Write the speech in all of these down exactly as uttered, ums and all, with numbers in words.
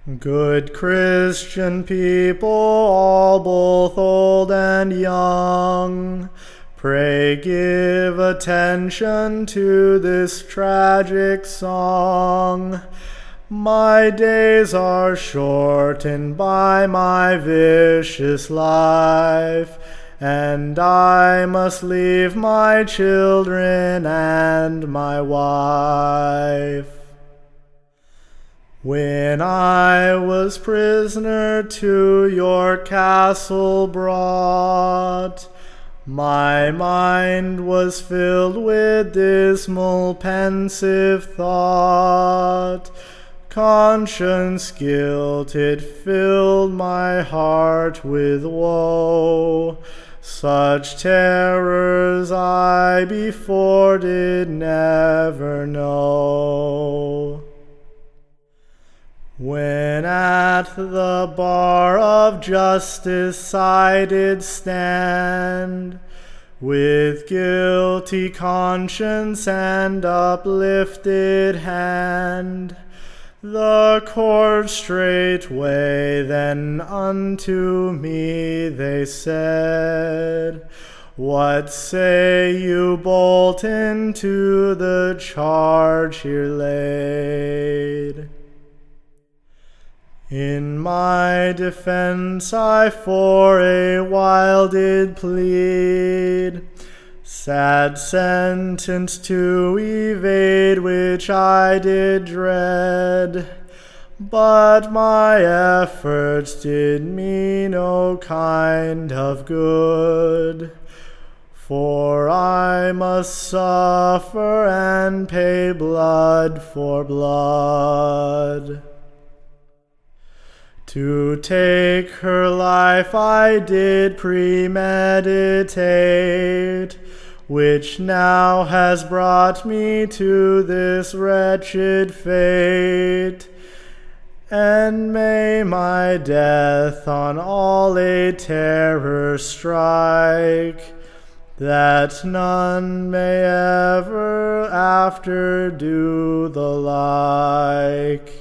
Good Christian people, all both old and young, pray give attention to this tragic song. My days are shortened by my vicious life, and I must leave my children and my wife. When I was prisoner to your castle brought, my mind was filled with dismal pensive thought. Conscience guilt, it filled my heart with woe. Such terrors I before did never know. When at the bar of justice I did stand, with guilty conscience and uplifted hand, the court straightway then unto me they said, What say you, Bolton, to the charge here laid? In my defense I for a while did plead, sad sentence to evade which I did dread, but my efforts did me no kind of good, for I must suffer and pay blood for blood. To take her life I did premeditate, which now has brought me to this wretched fate. And may my death on all a terror strike, that none may ever after do the like.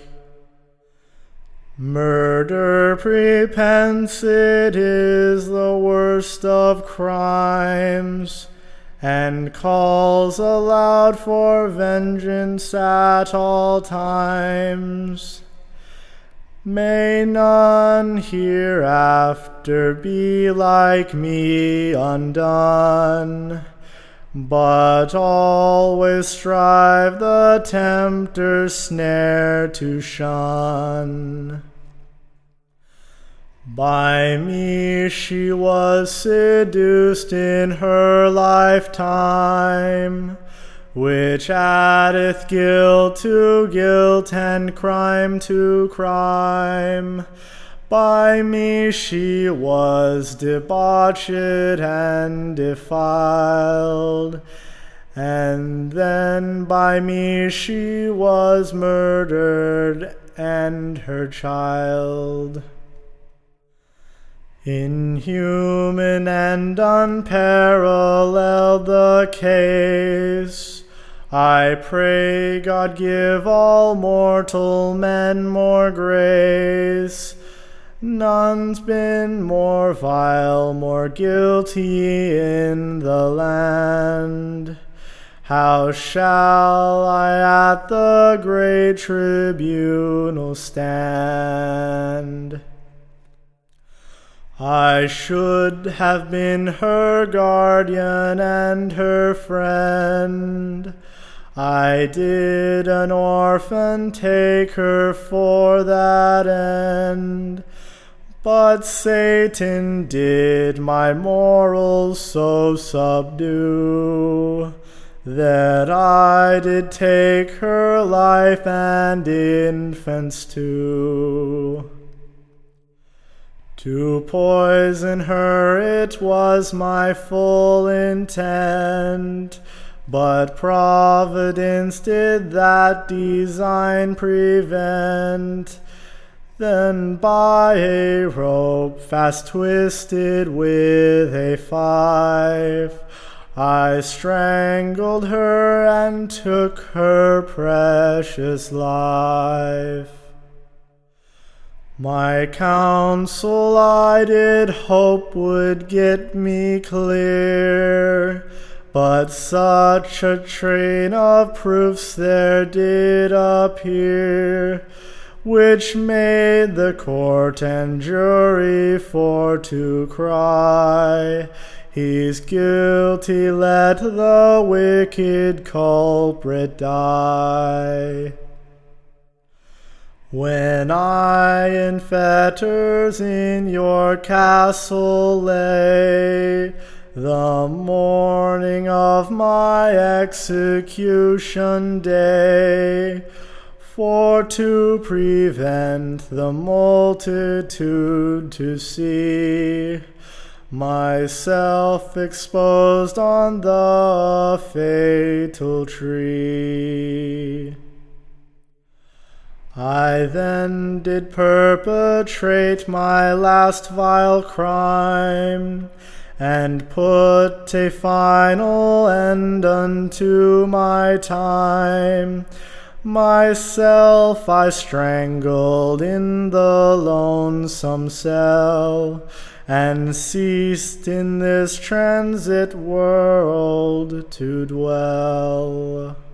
Murder prepense, it is the worst of crimes, and calls aloud for vengeance at all times. May none hereafter be like me undone, but always strive the tempter's snare to shun. By me she was seduced in her lifetime, which addeth guilt to guilt and crime to crime. By me she was debauched and defiled, and then by me she was murdered and her child. Inhuman and unparalleled the case, I pray God give all mortal men more grace. None's been more vile, more guilty in the land. How shall I at the great tribunal stand? I should have been her guardian and her friend. I did an orphan take her for that end. But Satan did my morals so subdue, that I did take her life and infants too. To poison her it was my full intent, but Providence did that design prevent. Then by a rope fast twisted with a fife, I strangled her and took her precious life. My counsel I did hope would get me clear, but such a train of proofs there did appear, which made the court and jury for to cry, He's guilty, let the wicked culprit die. When I in fetters in your castle lay, the morning of my execution day, for to prevent the multitude to see, myself exposed on the fatal tree. I then did perpetrate my last vile crime, and put a final end unto my time. Myself I strangled in the lonesome cell, and ceased in this transit world to dwell.